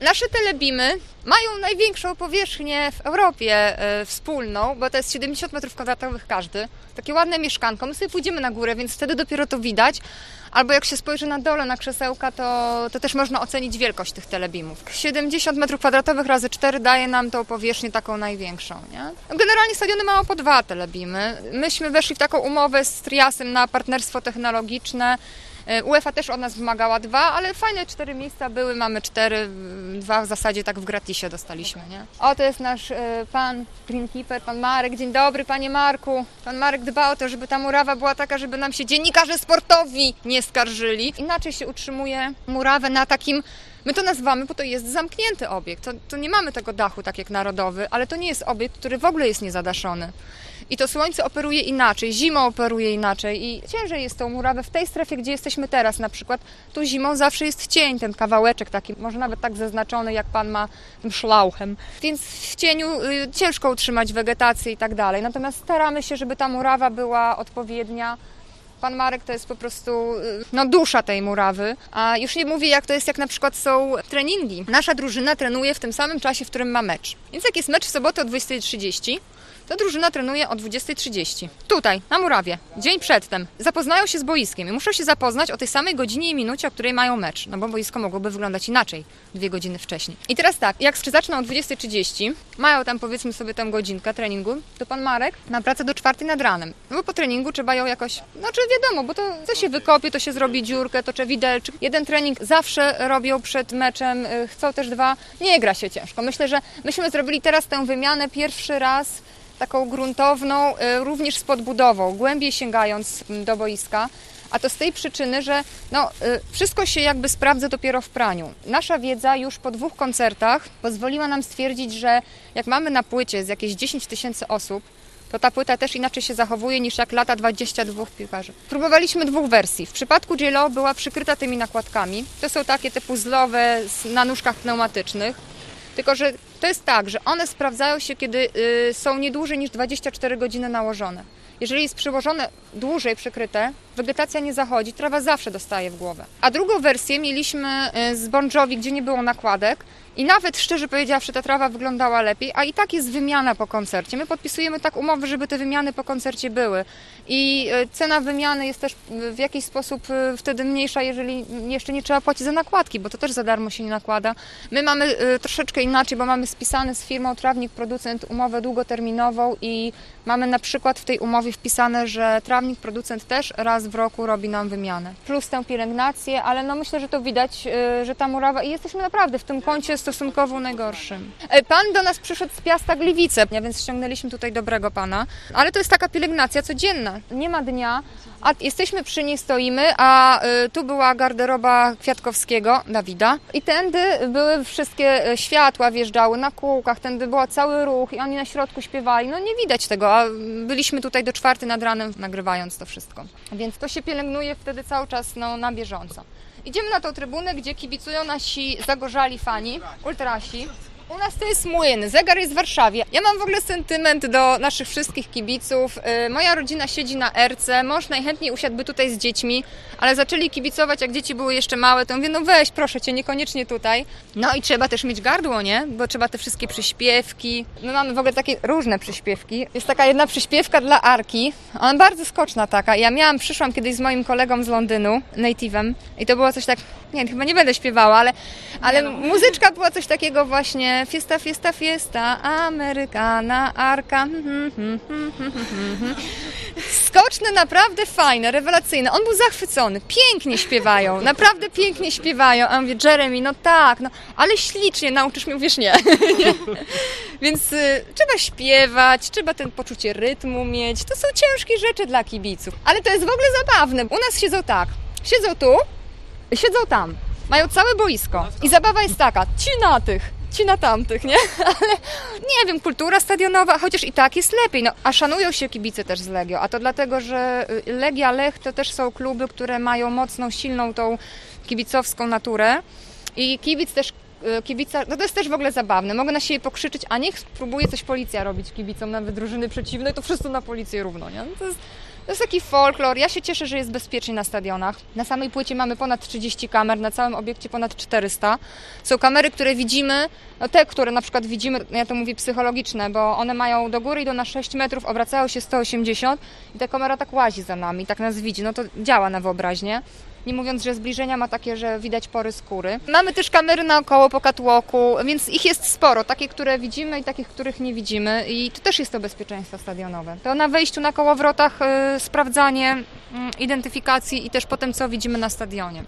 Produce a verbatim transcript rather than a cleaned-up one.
Nasze telebimy mają największą powierzchnię w Europie y, wspólną, bo to jest siedemdziesiąt metrów kwadratowych każdy. Takie ładne mieszkanko. My sobie pójdziemy na górę, więc wtedy dopiero to widać. Albo jak się spojrzy na dole na krzesełka, to, to też można ocenić wielkość tych telebimów. siedemdziesiąt metrów kwadratowych razy cztery daje nam tą powierzchnię taką największą, nie? Generalnie stadiony mają po dwa telebimy. Myśmy weszli w taką umowę z Triasem na partnerstwo technologiczne. UEFA też od nas wymagała dwa, ale fajne cztery miejsca były, mamy cztery, dwa w zasadzie tak w gratisie dostaliśmy, nie? O, to jest nasz y, pan greenkeeper, pan Marek. Dzień dobry, panie Marku. Pan Marek dba o to, żeby ta murawa była taka, żeby nam się dziennikarze sportowi nie skarżyli. Inaczej się utrzymuje murawę na takim, my to nazywamy, bo to jest zamknięty obiekt. To, to nie mamy tego dachu tak jak narodowy, ale to nie jest obiekt, który w ogóle jest niezadaszony. I to słońce operuje inaczej, zimą operuje inaczej i ciężej jest tą murawę w tej strefie, gdzie jesteśmy teraz na przykład. Tu zimą zawsze jest cień, ten kawałeczek taki, może nawet tak zaznaczony, jak pan ma tym szlauchem. Więc w cieniu y, ciężko utrzymać wegetację i tak dalej. Natomiast staramy się, żeby ta murawa była odpowiednia. Pan Marek to jest po prostu no, dusza tej murawy, a już nie mówię, jak to jest, jak na przykład są treningi. Nasza drużyna trenuje w tym samym czasie, w którym ma mecz. Więc jak jest mecz w sobotę o dwudziestej trzydzieści, to drużyna trenuje o dwudziestej trzydzieści. Tutaj, na murawie, dzień przedtem. Zapoznają się z boiskiem i muszą się zapoznać o tej samej godzinie i minucie, o której mają mecz. No bo boisko mogłoby wyglądać inaczej dwie godziny wcześniej. I teraz tak, jak zaczną o dwudziestej trzydzieści, mają tam powiedzmy sobie tę godzinkę treningu, to pan Marek na pracę do czwartej nad ranem. No bo po treningu trzeba ją jakoś, znaczy wiadomo, bo to co się wykopie, to się zrobi dziurkę, tocze widelczyk. Jeden trening zawsze robią przed meczem, chcą też dwa. Nie gra się ciężko. Myślę, że myśmy zrobili teraz tę wymianę pierwszy raz taką gruntowną, również z podbudową, głębiej sięgając do boiska, a to z tej przyczyny, że no, wszystko się jakby sprawdza dopiero w praniu. Nasza wiedza już po dwóch koncertach pozwoliła nam stwierdzić, że jak mamy na płycie z jakieś dziesięć tysięcy osób, to ta płyta też inaczej się zachowuje niż jak lata dwadzieścia dwa piłkarzy. Próbowaliśmy dwóch wersji. W przypadku J Lo była przykryta tymi nakładkami. To są takie te puzzlowe na nóżkach pneumatycznych. Tylko że to jest tak, że one sprawdzają się, kiedy y, są nie dłużej niż dwadzieścia cztery godziny nałożone. Jeżeli jest przyłożone dłużej przykryte, wegetacja nie zachodzi, trawa zawsze dostaje w głowę. A drugą wersję mieliśmy z Bon Jovi, gdzie nie było nakładek i nawet szczerze powiedziawszy ta trawa wyglądała lepiej, a i tak jest wymiana po koncercie. My podpisujemy tak umowy, żeby te wymiany po koncercie były i cena wymiany jest też w jakiś sposób wtedy mniejsza, jeżeli jeszcze nie trzeba płacić za nakładki, bo to też za darmo się nie nakłada. My mamy troszeczkę inaczej, bo mamy spisane z firmą Trawnik Producent umowę długoterminową i mamy na przykład w tej umowie wpisane, że Trawnik Producent też raz w roku robi nam wymianę. Plus tę pielęgnację, ale no myślę, że to widać, że ta murawa i jesteśmy naprawdę w tym kącie stosunkowo najgorszym. Pan do nas przyszedł z Piasta Gliwice, więc ściągnęliśmy tutaj dobrego pana, ale to jest taka pielęgnacja codzienna. Nie ma dnia, a jesteśmy przy niej, stoimy, a y, tu była garderoba Kwiatkowskiego, Dawida i tędy były wszystkie światła, wjeżdżały na kółkach, tędy był cały ruch i oni na środku śpiewali. No nie widać tego, a byliśmy tutaj do czwartej nad ranem nagrywając to wszystko. Więc to się pielęgnuje wtedy cały czas no, na bieżąco. Idziemy na tą trybunę, gdzie kibicują nasi zagorzali fani, ultrasi. U nas to jest młyn, zegar jest w Warszawie. Ja mam w ogóle sentyment do naszych wszystkich kibiców. Moja rodzina siedzi na erce, mąż najchętniej usiadłby tutaj z dziećmi, ale zaczęli kibicować, jak dzieci były jeszcze małe, to mówię, no weź, proszę cię, niekoniecznie tutaj. No i trzeba też mieć gardło, nie? Bo trzeba te wszystkie przyśpiewki. My mamy w ogóle takie różne przyśpiewki. Jest taka jedna przyśpiewka dla Arki, ona bardzo skoczna taka. Ja miałam, przyszłam kiedyś z moim kolegą z Londynu, native'em i to było coś tak, nie, chyba nie będę śpiewała, ale, ale muzyczka była coś takiego właśnie, fiesta, fiesta, fiesta, Amerykana, Arka. Skoczne, naprawdę fajne, rewelacyjne. On był zachwycony, pięknie śpiewają, naprawdę pięknie śpiewają. A ja mówię, Jeremy, no tak, no, ale ślicznie, nauczysz mnie, mówisz nie. Więc y, trzeba śpiewać, trzeba ten poczucie rytmu mieć. To są ciężkie rzeczy dla kibiców, ale to jest w ogóle zabawne. U nas siedzą tak, siedzą tu, siedzą tam, mają całe boisko i zabawa jest taka, ci na tych, ci na tamtych, nie? Ale nie wiem, kultura stadionowa, chociaż i tak jest lepiej, no, a szanują się kibice też z Legią, a to dlatego, że Legia, Lech to też są kluby, które mają mocną, silną tą kibicowską naturę i kibic też y, kibica, no to jest też w ogóle zabawne, mogę na siebie pokrzyczeć, a niech spróbuje coś policja robić kibicom nawet drużyny przeciwnej, to wszyscy na policję równo, nie? No to jest, To jest taki folklor. Ja się cieszę, że jest bezpiecznie na stadionach. Na samej płycie mamy ponad trzydzieści kamer, na całym obiekcie ponad czterysta. Są kamery, które widzimy, no te, które na przykład widzimy, ja to mówię psychologiczne, bo one mają do góry, idą na sześć metrów, obracają się sto osiemdziesiąt i ta kamera tak łazi za nami, tak nas widzi. No to działa na wyobraźnię. Nie mówiąc, że zbliżenia ma takie, że widać pory skóry. Mamy też kamery naokoło po catwalku, więc ich jest sporo. Takie, które widzimy i takich, których nie widzimy. I to też jest to bezpieczeństwo stadionowe. To na wejściu, na kołowrotach yy, sprawdzanie yy, identyfikacji i też potem, co widzimy na stadionie.